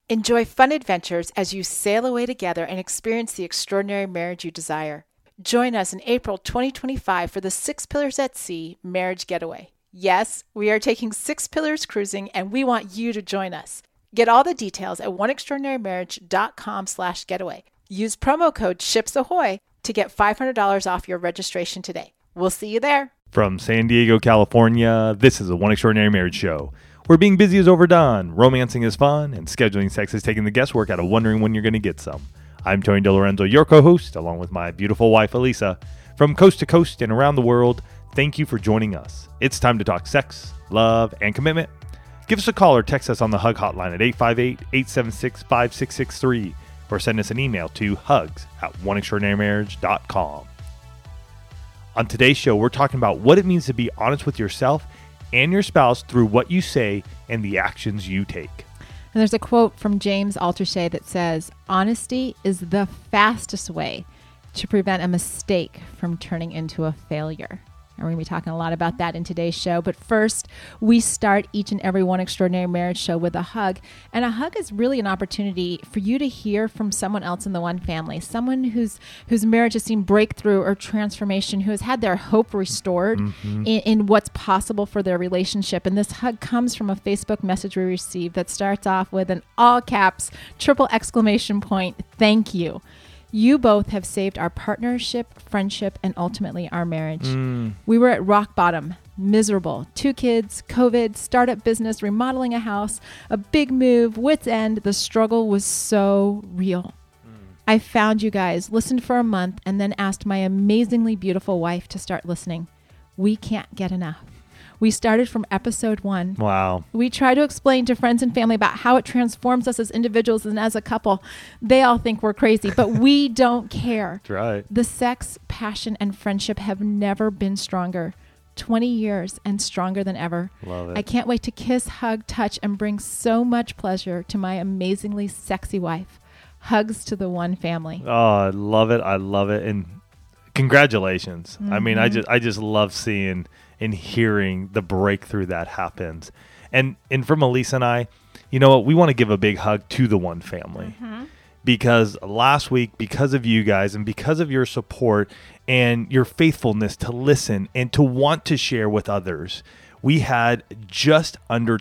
Enjoy fun adventures as you sail away together and experience the extraordinary marriage you desire. Join us in April 2025 for the Six Pillars at Sea Marriage Getaway. Yes, we are taking 6 Pillars cruising, and we want you to join us. Get all the details at oneextraordinarymarriage.com/getaway. Use promo code SHIPSAHOY to get $500 off your registration today. We'll see you there. From San Diego, California, this is the One Extraordinary Marriage Show, where being busy is overdone, romancing is fun, and scheduling sex is taking the guesswork out of wondering when you're going to get some. I'm Tony DeLorenzo, your co-host, along with my beautiful wife, Elisa. From coast to coast and around the world, thank you for joining us. It's time to talk sex, love, and commitment. Give us a call or text us on the HUG hotline at 858-876-5663, or send us an email to hugs@oneextraordinarymarriage.com. On today's show, we're talking about what it means to be honest with yourself and your spouse through what you say and the actions you take. And there's a quote from James Altucher that says, "Honesty is the fastest way to prevent a mistake from turning into a failure." And we're going to be talking a lot about that in today's show. But first, we start each and every One Extraordinary Marriage show with a hug. And a hug is really an opportunity for you to hear from someone else in the one family, someone whose marriage has seen breakthrough or transformation, who has had their hope restored in what's possible for their relationship. And this hug comes from a Facebook message we received that starts off with an all caps, triple exclamation point, "Thank you. You both have saved our partnership, friendship, and ultimately our marriage. We were at rock bottom, miserable, 2 kids, COVID, startup business, remodeling a house, a big move, wit's end. The struggle was so real. I found you guys, listened for a month, and then asked my amazingly beautiful wife to start listening. We can't get enough. We started from episode 1. Wow. We try to explain to friends and family about how it transforms us as individuals and as a couple. They all think we're crazy, but we don't care. That's right. The sex, passion, and friendship have never been stronger. 20 years and stronger than ever. Love it. I can't wait to kiss, hug, touch, and bring so much pleasure to my amazingly sexy wife. Hugs to the one family." Oh, I love it. I love it. And congratulations. I mean, I just love seeing and hearing the breakthrough that happens. And from Elisa and I, you know what? We want to give a big hug to the one family. Because last week, because of you guys and because of your support and your faithfulness to listen and to want to share with others, we had just under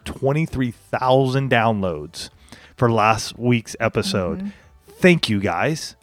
23,000 downloads for last week's episode. Thank you, guys.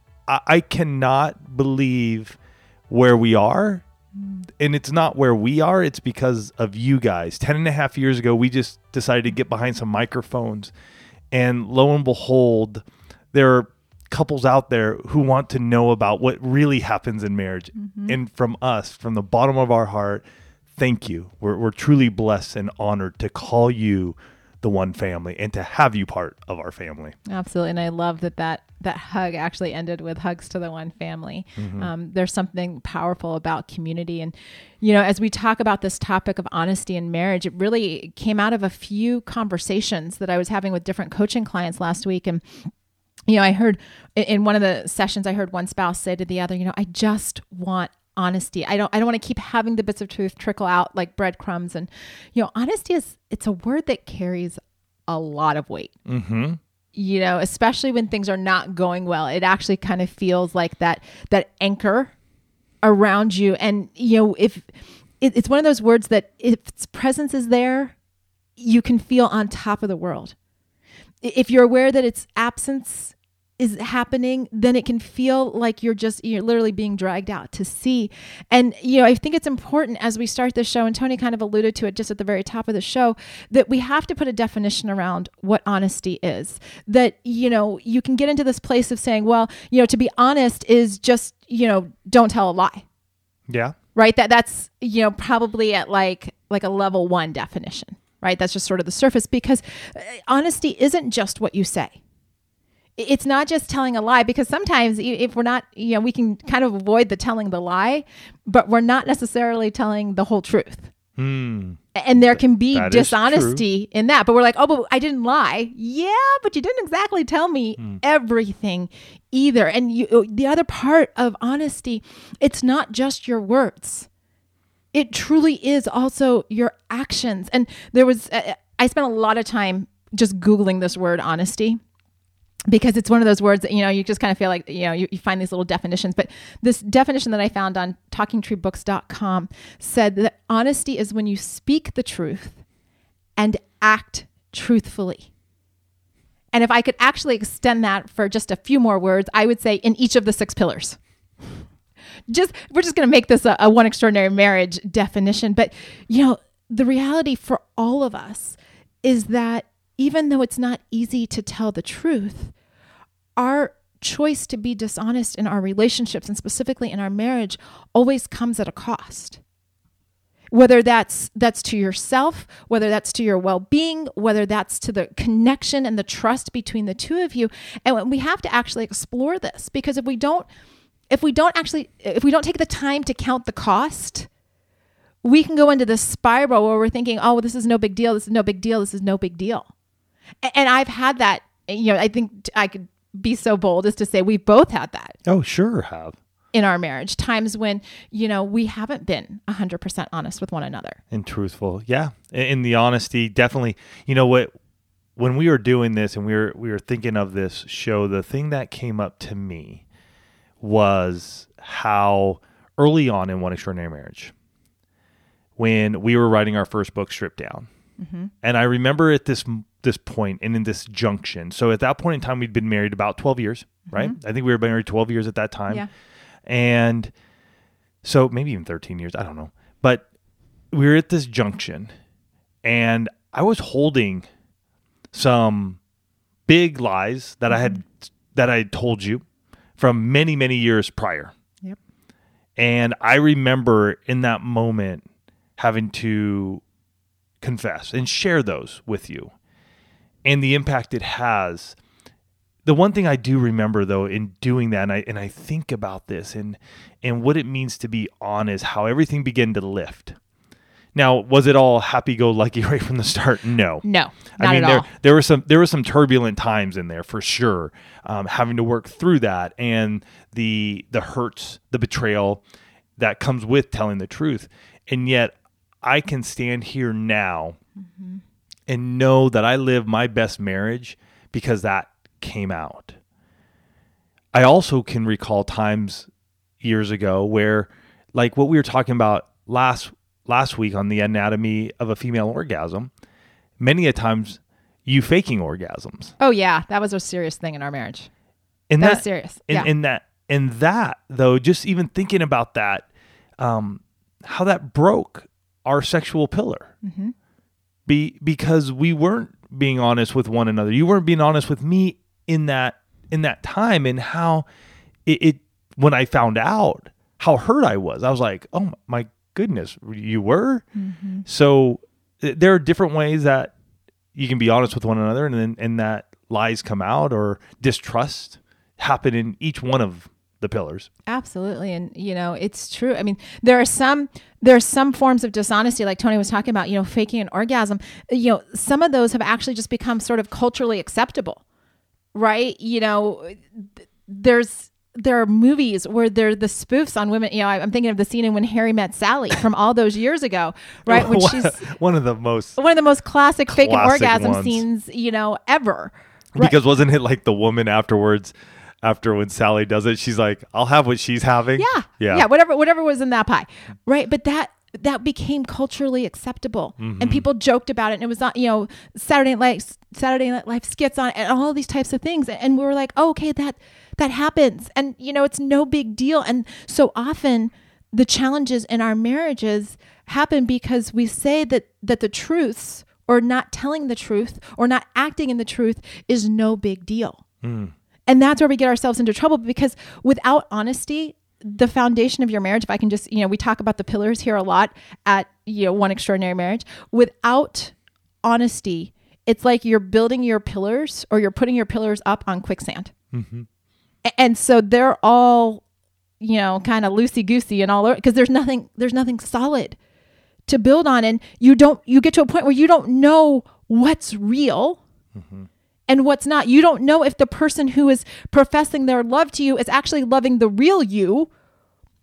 I cannot believe where we are. And it's not where we are. It's because of you guys. 10.5 years ago, we just decided to get behind some microphones. And lo and behold, there are couples out there who want to know about what really happens in marriage. And from us, from the bottom of our heart, thank you. We're truly blessed and honored to call you the one family and to have you part of our family. Absolutely. And I love that hug actually ended with hugs to the one family. There's something powerful about community. And, you know, as we talk about this topic of honesty in marriage, it really came out of a few conversations that I was having with different coaching clients last week. And, you know, I heard in one of the sessions, I heard one spouse say to the other, you know, I just want honesty. I don't want to keep having the bits of truth trickle out like breadcrumbs. And, you know, honesty it's a word that carries a lot of weight. You know, especially when things are not going well, it actually kind of feels like that anchor around you. And, you know, if it's one of those words that if its presence is there, you can feel on top of the world. If you're aware that its absence is happening, then it can feel like you're literally being dragged out to sea. And, you know, I think it's important as we start this show, and Tony kind of alluded to it just at the very top of the show, that we have to put a definition around what honesty is. That, you know, you can get into this place of saying, well, you know, to be honest is just, you know, don't tell a lie. Yeah. Right? That's, you know, probably at like a level 1 definition, right? That's just sort of the surface, because honesty isn't just what you say. It's not just telling a lie, because sometimes if we're not, you know, we can kind of avoid the telling the lie, but we're not necessarily telling the whole truth. And there can be dishonesty in that, but we're like, oh, but I didn't lie. Yeah, but you didn't exactly tell me everything either. And the other part of honesty, it's not just your words. It truly is also your actions. And there was, I spent a lot of time just Googling this word honesty, because it's one of those words that, you just kind of feel like, you find these little definitions. But this definition that I found on talkingtreebooks.com said that honesty is when you speak the truth and act truthfully. And if I could actually extend that for just a few more words, I would say in each of the 6 pillars. We're just going to make this a One Extraordinary Marriage definition. But, the reality for all of us is that even though it's not easy to tell the truth, our choice to be dishonest in our relationships, and specifically in our marriage, always comes at a cost. Whether that's to yourself, whether that's to your well-being, whether that's to the connection and the trust between the two of you. And we have to actually explore this, because if we don't take the time to count the cost, we can go into this spiral where we're thinking, oh, well, this is no big deal. This is no big deal. This is no big deal. And I've had that, I think I could be so bold as to say we both had that. Oh, sure have. In our marriage, times when, we haven't been 100% honest with one another. And truthful. Yeah. In the honesty, definitely. When we were doing this and we were thinking of this show, the thing that came up to me was how early on in One Extraordinary Marriage, when we were writing our first book, Stripped Down. Mm-hmm. And I remember at this point and in this junction. So at that point in time, we'd been married about 12 years, right? I think we were married 12 years at that time. Yeah. And so maybe even 13 years, I don't know. But we were at this junction and I was holding some big lies that I had told you from many, many years prior. Yep. And I remember in that moment having to confess and share those with you and the impact it has. The one thing I do remember, though, in doing that, and I think about this and what it means to be honest, how everything began to lift. Now, was it all happy-go-lucky right from the start? No. No, not at all. There were some turbulent times in there for sure, having to work through that and the hurts, the betrayal that comes with telling the truth. And yet, I can stand here now and know that I live my best marriage because that came out. I also can recall times years ago where, like what we were talking about last week on the anatomy of a female orgasm, many a times you faking orgasms. Oh yeah, that was a serious thing in our marriage. And that was serious. And that though, just even thinking about that, how that broke our sexual pillar, because we weren't being honest with one another. You weren't being honest with me in that time, and how it when I found out how hurt I was like, oh my goodness, you were. So there are different ways that you can be honest with one another, and that lies come out or distrust happen in each one of the pillars. Absolutely. And it's true. I mean, there are some forms of dishonesty, like Tony was talking about, faking an orgasm. Some of those have actually just become sort of culturally acceptable, right? There are movies where they're the spoofs on women. I'm thinking of the scene in When Harry Met Sally from all those years ago, right? When she's one of the most classic fake an orgasm ones. Scenes, ever. Right? Because wasn't it like the woman afterwards? After when Sally does it, she's like, I'll have what she's having. Yeah. Whatever was in that pie. Right. But that became culturally acceptable, and people joked about it. And it was on, Saturday Night Live skits on it, and all these types of things. And we were like, oh, okay, that happens. And, it's no big deal. And so often the challenges in our marriages happen because we say that the truths, or not telling the truth, or not acting in the truth, is no big deal. And that's where we get ourselves into trouble, because without honesty, the foundation of your marriage, if I can just, we talk about the pillars here a lot at, One Extraordinary Marriage. Without honesty, it's like you're building your pillars, or you're putting your pillars up on quicksand. And so they're all, kind of loosey-goosey and all over, because there's nothing solid to build on. And you get to a point where you don't know what's real and what's not. You don't know if the person who is professing their love to you is actually loving the real you,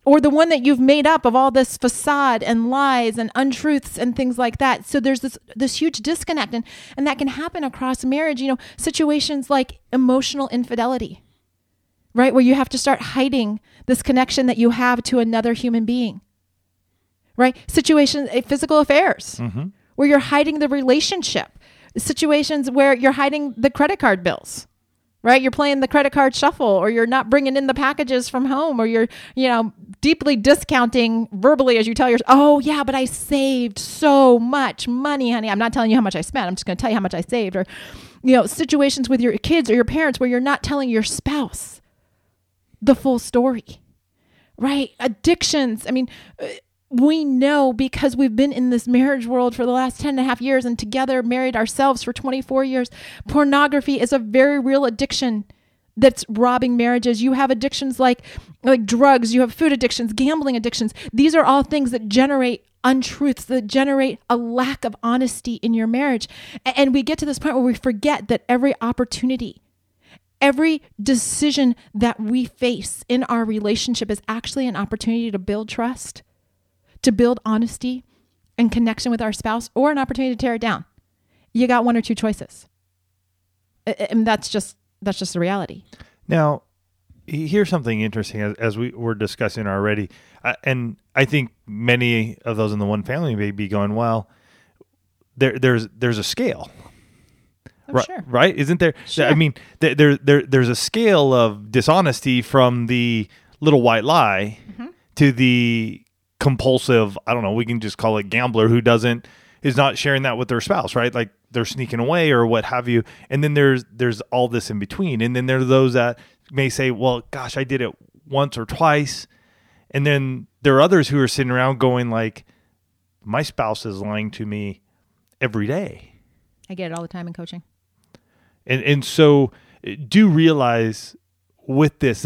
or the one that you've made up of all this facade and lies and untruths and things like that. So there's this huge disconnect, and that can happen across marriage. Situations like emotional infidelity, right? Where you have to start hiding this connection that you have to another human being, right? Situations, physical affairs, where you're hiding the relationship. Situations where you're hiding the credit card bills, right? You're playing the credit card shuffle, or you're not bringing in the packages from home, or you're, deeply discounting verbally as you tell yourself, oh yeah, but I saved so much money, honey. I'm not telling you how much I spent. I'm just going to tell you how much I saved. Or, situations with your kids or your parents where you're not telling your spouse the full story, right? Addictions. I mean, we know, because we've been in this marriage world for the last 10 and a half years and together married ourselves for 24 years. Pornography is a very real addiction that's robbing marriages. You have addictions like drugs, you have food addictions, gambling addictions. These are all things that generate untruths, that generate a lack of honesty in your marriage. And we get to this point where we forget that every opportunity, every decision that we face in our relationship is actually an opportunity to build trust, to build honesty and connection with our spouse, or an opportunity to tear it down. You got one or two choices. And that's just the reality. Now, here's something interesting as we were discussing already. And I think many of those in the one family may be going, well, there's a scale. Oh, right, sure. right? Isn't there? Sure. I mean, there's a scale of dishonesty from the little white lie to the compulsive, I don't know, we can just call it gambler who is not sharing that with their spouse, right? Like they're sneaking away or what have you. And then there's all this in between. And then there are those that may say, well, gosh, I did it once or twice. And then there are others who are sitting around going like, my spouse is lying to me every day. I get it all the time in coaching. And so do realize with this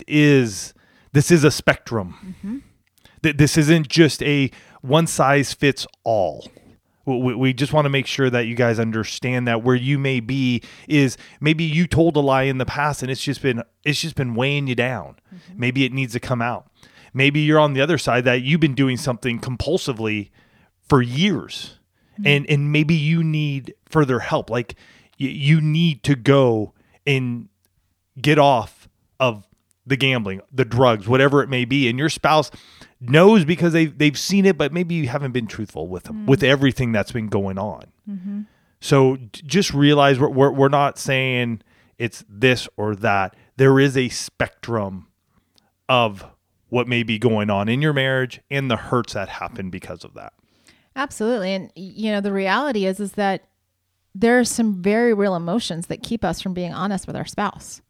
is a spectrum. This isn't just a one size fits all. We just want to make sure that you guys understand that where you may be is maybe you told a lie in the past and it's just been weighing you down. Maybe it needs to come out. Maybe you're on the other side that you've been doing something compulsively for years, and maybe you need further help. Like you need to go and get off of the gambling, the drugs, whatever it may be, and your spouse knows because they've seen it, but maybe you haven't been truthful with them, with everything that's been going on. So just realize we're not saying it's this or that. There is a spectrum of what may be going on in your marriage and the hurts that happen because of that. Absolutely. And the reality is that there are some very real emotions that keep us from being honest with our spouse.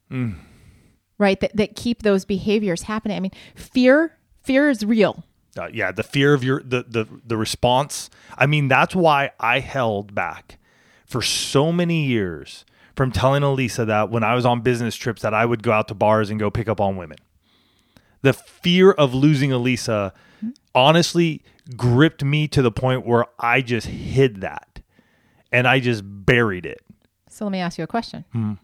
Right? That keep those behaviors happening. I mean, fear is real. The fear of the response. I mean, that's why I held back for so many years from telling Elisa that when I was on business trips that I would go out to bars and go pick up on women. The fear of losing Elisa honestly gripped me to the point where I just hid that and I just buried it. So let me ask you a question.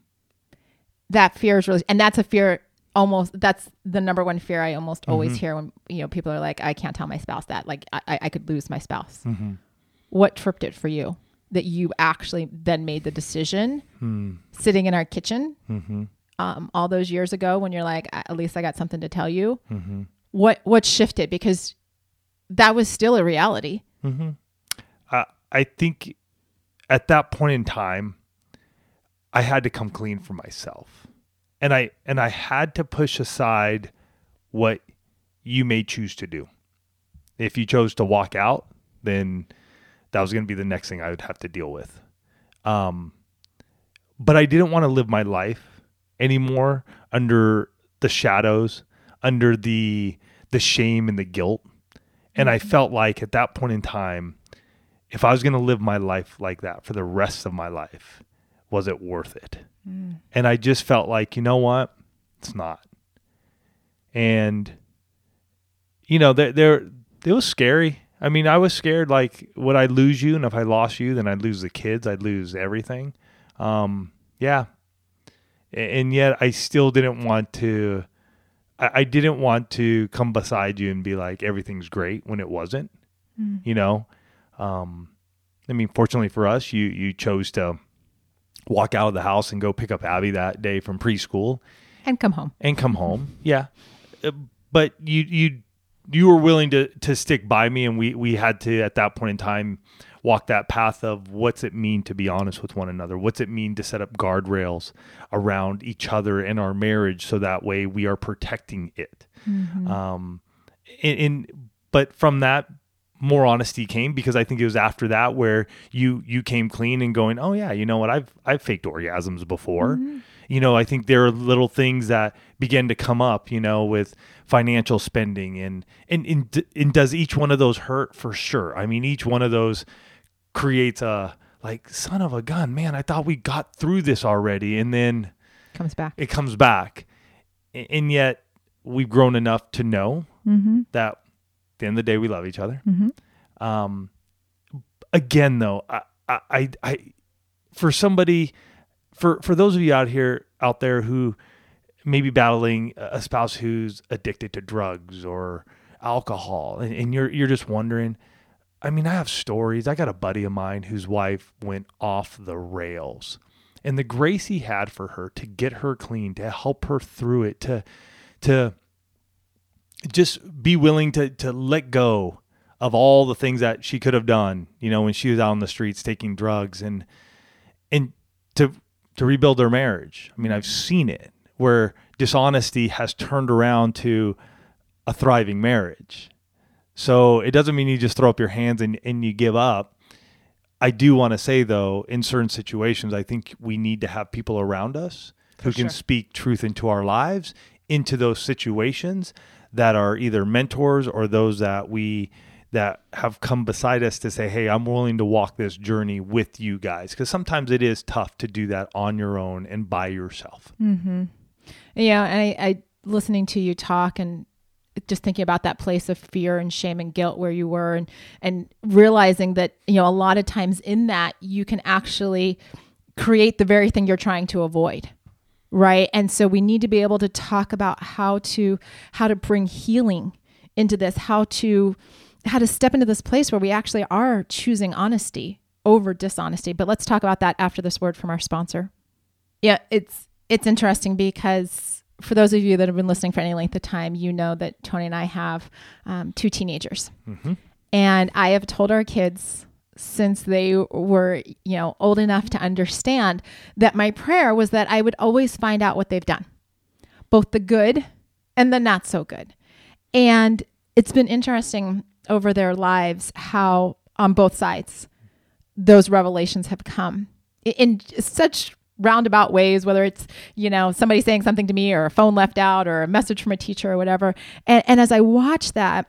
That fear is really, and that's a fear that's the number one fear I almost always hear when, people are like, I can't tell my spouse that, like I could lose my spouse. What tripped it for you that you actually then made the decision sitting in our kitchen all those years ago when you're like, at least I got something to tell you. What shifted? Because that was still a reality. I think at that point in time, I had to come clean for myself. And I had to push aside what you may choose to do. If you chose to walk out, then that was going to be the next thing I would have to deal with. But I didn't want to live my life anymore under the shadows, under the shame and the guilt. And I felt like at that point in time, if I was going to live my life like that for the rest of my life, was it worth it? And I just felt like, you know what? It's not. And, it was scary. I mean, I was scared, like, would I lose you? And if I lost you, then I'd lose the kids. I'd lose everything. Yeah. And yet I still didn't want to I didn't want to come beside you and be like, everything's great when it wasn't, you know? I mean, fortunately for us, you chose to walk out of the house and go pick up Abby that day from preschool. And come home. Yeah. But you were willing to stick by me, and we had to, at that point in time, walk that path of what's it mean to be honest with one another? What's it mean to set up guardrails around each other and our marriage so that way we are protecting it? But from that, more honesty came, because I think it was after that where you came clean and going, oh yeah, you know what? I've faked orgasms before. You know, I think there are little things that began to come up, you know, with financial spending and does each one of those hurt? For sure. I mean, each one of those creates a like, son of a gun, man, I thought we got through this already. And then it comes back. And yet we've grown enough to know that at the end of the day, we love each other. Again, though, I for somebody, for those of you out there who may be battling a spouse who's addicted to drugs or alcohol, and you're just wondering, I mean, I have stories. I got a buddy of mine whose wife went off the rails, and the grace he had for her to get her clean, to help her through it, to just be willing to let go of all the things that she could have done, you know, when she was out on the streets taking drugs, and to rebuild their marriage. I mean, I've seen it where dishonesty has turned around to a thriving marriage. So it doesn't mean you just throw up your hands and you give up. I do want to say, though, in certain situations, I think we need to have people around us who can speak truth into our lives, into those situations, that are either mentors or those that have come beside us to say, hey, I'm willing to walk this journey with you guys. Because sometimes it is tough to do that on your own and by yourself. Yeah. And I listening to you talk and just thinking about that place of fear and shame and guilt where you were, and realizing that, you know, a lot of times in that you can actually create the very thing you're trying to avoid. Right. And so we need to be able to talk about how to bring healing into this, how to step into this place where we actually are choosing honesty over dishonesty. But let's talk about that after this word from our sponsor. Yeah, it's interesting because for those of you that have been listening for any length of time, you know that Tony and I have 2 teenagers. And I have told our kids since they were, you know, old enough to understand that my prayer was that I would always find out what they've done, both the good and the not so good. And it's been interesting over their lives how on both sides those revelations have come in such roundabout ways, whether it's, you know, somebody saying something to me or a phone left out or a message from a teacher or whatever. And as I watch that,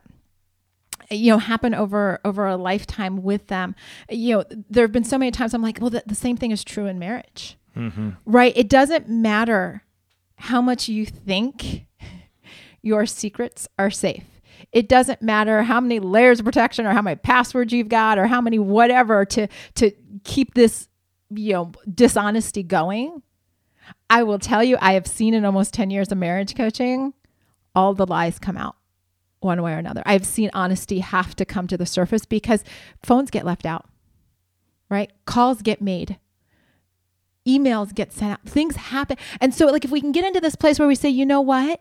you know, happen over a lifetime with them, you know, there have been so many times I'm like, well, the same thing is true in marriage, right? It doesn't matter how much you think your secrets are safe. It doesn't matter how many layers of protection or how many passwords you've got or how many whatever to keep this, you know, dishonesty going. I will tell you, I have seen in almost 10 years of marriage coaching, all the lies come out one way or another. I've seen honesty have to come to the surface because phones get left out, right? Calls get made. Emails get sent out. Things happen. And so like, if we can get into this place where we say, you know what?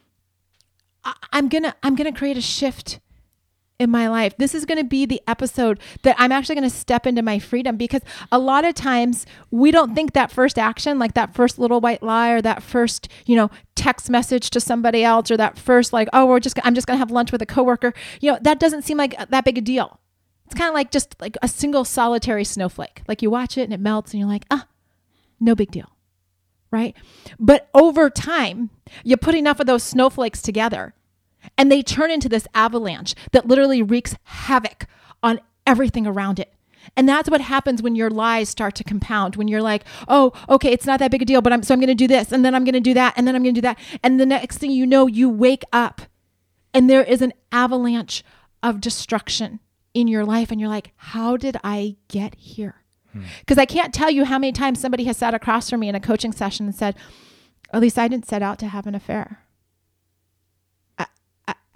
I'm going to create a shift in my life. This is going to be the episode that I'm actually going to step into my freedom, because a lot of times we don't think that first action, like that first little white lie or that first, you know, text message to somebody else or that first like, oh, I'm just going to have lunch with a coworker. You know, that doesn't seem like that big a deal. It's kind of like just like a single solitary snowflake. Like you watch it and it melts and you're like, no big deal. Right? But over time, you put enough of those snowflakes together and they turn into this avalanche that literally wreaks havoc on everything around it. And that's what happens when your lies start to compound, when you're like, oh, okay, it's not that big a deal, but I'm going to do this, and then I'm going to do that, and then I'm going to do that. And the next thing you know, you wake up and there is an avalanche of destruction in your life. And you're like, how did I get here? Because I can't tell you how many times somebody has sat across from me in a coaching session and said, at least I didn't set out to have an affair.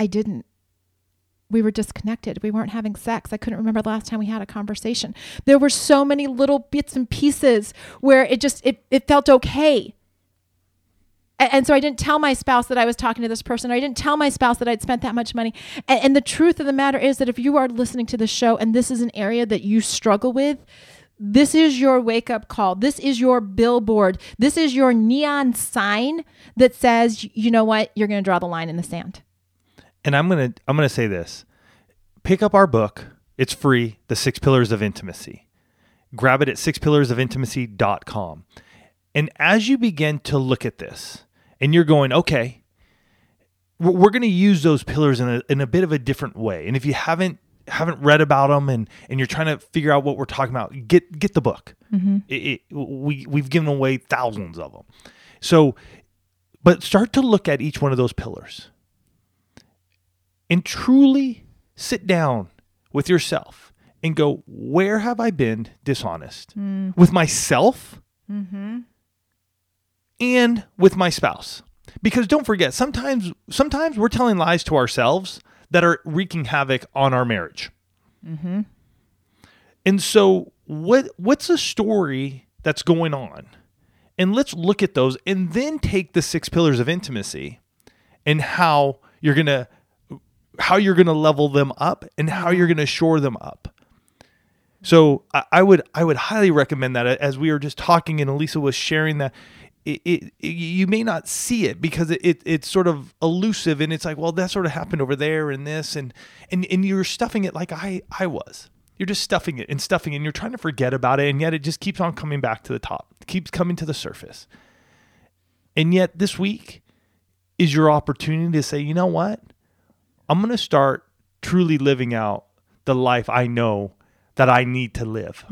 I didn't. We were disconnected. We weren't having sex. I couldn't remember the last time we had a conversation. There were so many little bits and pieces where it felt okay. And so I didn't tell my spouse that I was talking to this person, or I didn't tell my spouse that I'd spent that much money. And the truth of the matter is that if you are listening to the show and this is an area that you struggle with, this is your wake-up call. This is your billboard. This is your neon sign that says, you know what? You're going to draw the line in the sand. And I'm gonna say this. Pick up our book. It's free, The 6 Pillars of Intimacy. Grab it at sixpillarsofintimacy.com. And as you begin to look at this, and you're going, okay, we're going to use those pillars in a bit of a different way. And if you haven't read about them and you're trying to figure out what we're talking about, get the book. We've given away thousands of them. So, but start to look at each one of those pillars and truly sit down with yourself and go, where have I been dishonest with myself? And with my spouse. Because don't forget, sometimes we're telling lies to ourselves that are wreaking havoc on our marriage. And so what's a story that's going on? And let's look at those and then take the 6 pillars of intimacy and how you're going to level them up and how you're going to shore them up. So I would highly recommend that, as we were just talking and Elisa was sharing that. You may not see it because it's sort of elusive, and it's like, well, that sort of happened over there and this, and you're stuffing it like I was. You're just stuffing it, and you're trying to forget about it, and yet it just keeps on coming back to the top. It keeps coming to the surface. And yet this week is your opportunity to say, you know what? I'm going to start truly living out the life I know that I need to live.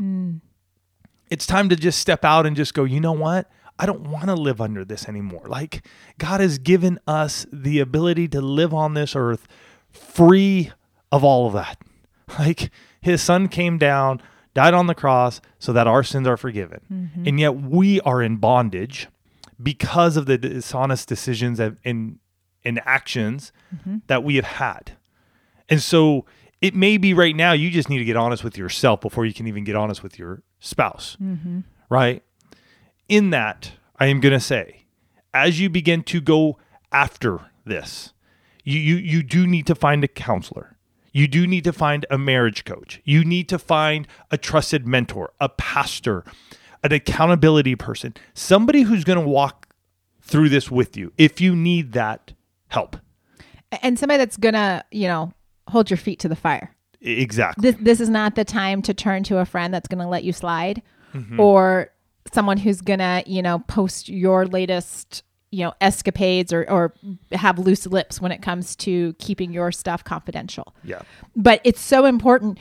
It's time to just step out and just go, you know what? I don't want to live under this anymore. Like, God has given us the ability to live on this earth free of all of that. Like, his son came down, died on the cross so that our sins are forgiven. And yet we are in bondage because of the dishonest decisions and actions that we have had. And so it may be right now you just need to get honest with yourself before you can even get honest with your spouse, right? In that, I am going to say, as you begin to go after this, you do need to find a counselor. You do need to find a marriage coach. You need to find a trusted mentor, a pastor, an accountability person, somebody who's going to walk through this with you if you need that help. And somebody that's going to, hold your feet to the fire. Exactly. This is not the time to turn to a friend that's going to let you slide or someone who's going to, post your latest, escapades or have loose lips when it comes to keeping your stuff confidential. Yeah. But it's so important.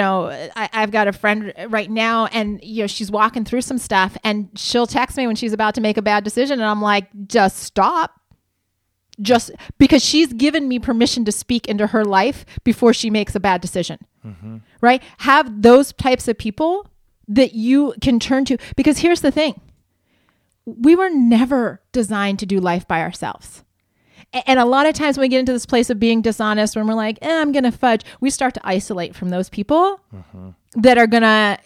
I've got a friend right now and, she's walking through some stuff and she'll text me when she's about to make a bad decision. And I'm like, just stop. Just because she's given me permission to speak into her life before she makes a bad decision, right? Have those types of people that you can turn to, because here's the thing. We were never designed to do life by ourselves. And a lot of times when we get into this place of being dishonest, when we're like, I'm going to fudge, we start to isolate from those people that are going to,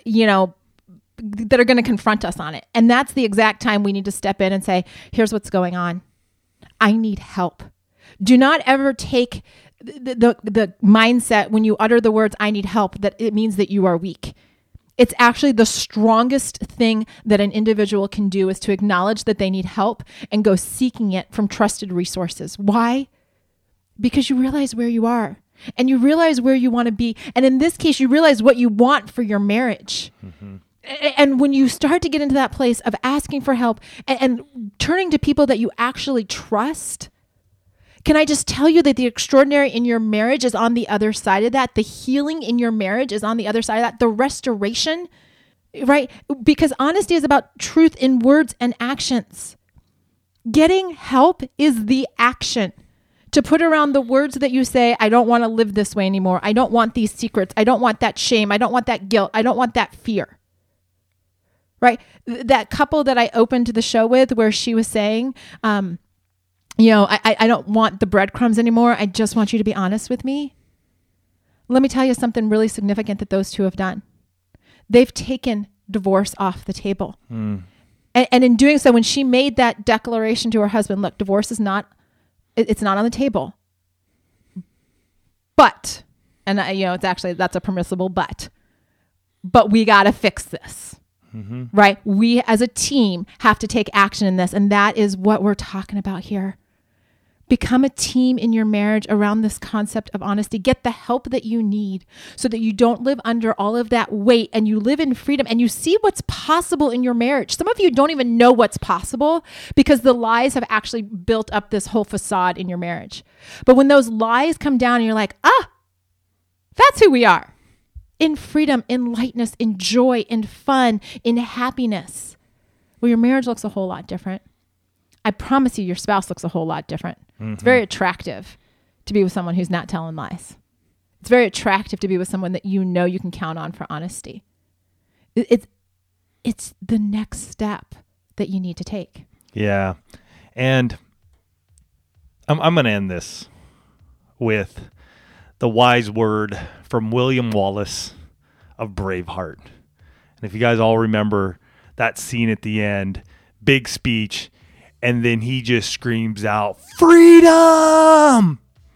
that are going to confront us on it. And that's the exact time we need to step in and say, here's what's going on. I need help. Do not ever take the mindset when you utter the words, I need help, that it means that you are weak. It's actually the strongest thing that an individual can do is to acknowledge that they need help and go seeking it from trusted resources. Why? Because you realize where you are and you realize where you want to be. And in this case, you realize what you want for your marriage. And when you start to get into that place of asking for help and turning to people that you actually trust, can I just tell you that the extraordinary in your marriage is on the other side of that? The healing in your marriage is on the other side of that. The restoration, right? Because honesty is about truth in words and actions. Getting help is the action. To put around the words that you say, I don't want to live this way anymore. I don't want these secrets. I don't want that shame. I don't want that guilt. I don't want that fear. Right? That couple that I opened the show with where she was saying, I don't want the breadcrumbs anymore. I just want you to be honest with me. Let me tell you something really significant that those two have done. They've taken divorce off the table. And in doing so, when she made that declaration to her husband, look, divorce is it's not on the table. But, and it's actually, that's a permissible but we got to fix this, right? We as a team have to take action in this. And that is what we're talking about here. Become a team in your marriage around this concept of honesty. Get the help that you need so that you don't live under all of that weight and you live in freedom and you see what's possible in your marriage. Some of you don't even know what's possible because the lies have actually built up this whole facade in your marriage. But when those lies come down and you're like, that's who we are. In freedom, in lightness, in joy, in fun, in happiness. Well, your marriage looks a whole lot different. I promise you, your spouse looks a whole lot different. It's very attractive to be with someone who's not telling lies. It's very attractive to be with someone that you know you can count on for honesty. It's the next step that you need to take. Yeah. And I'm going to end this with the wise word from William Wallace of Braveheart. And if you guys all remember that scene at the end, big speech, and then he just screams out, freedom!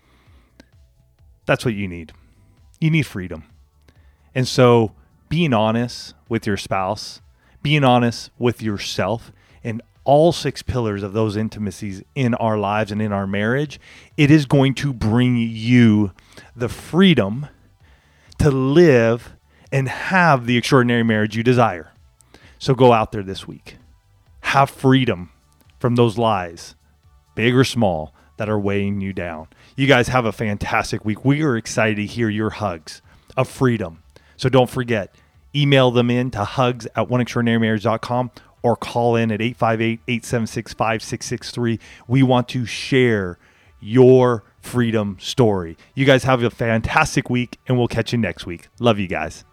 That's what you need. You need freedom. And so being honest with your spouse, being honest with yourself, and all 6 pillars of those intimacies in our lives and in our marriage, it is going to bring you the freedom to live and have the extraordinary marriage you desire. So go out there this week. Have freedom from those lies, big or small, that are weighing you down. You guys have a fantastic week. We are excited to hear your hugs of freedom. So don't forget, email them in to hugs@oneextraordinarymarriage.com or call in at 858-876-5663. We want to share your freedom story. You guys have a fantastic week, and we'll catch you next week. Love you guys.